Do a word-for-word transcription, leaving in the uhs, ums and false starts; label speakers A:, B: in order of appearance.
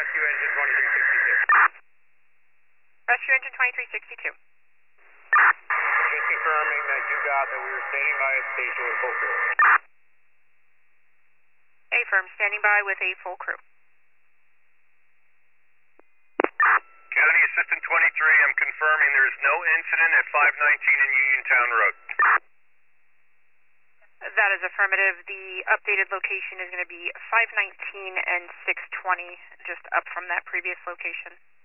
A: Rescue Engine twenty-three sixty-two.
B: Rescue Engine twenty-three sixty-two.
A: Just confirming that you got that we were standing by a station with full crew.
B: Affirm, standing by with a full crew.
C: County Assistant twenty-three, I'm confirming there is no incident at five nineteen in Uniontown Road.
B: That is affirmative. The updated location is going to be five nineteen and six twenty, just up from that previous location.